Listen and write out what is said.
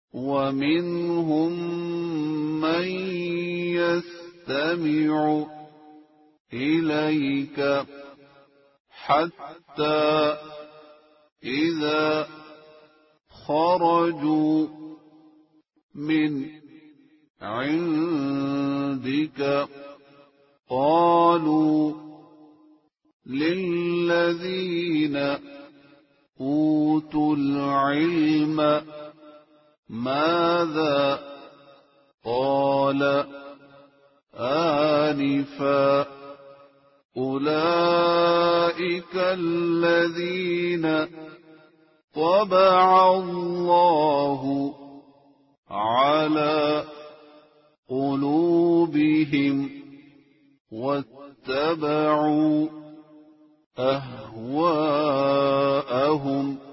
ومنهم من يستمع إليك حتى إذا خرجوا من عندك قالوا للذين أوتوا العلم ماذا قال آنفا أولئك الذين طبع الله على قلوبهم واتبعوا أهواءهم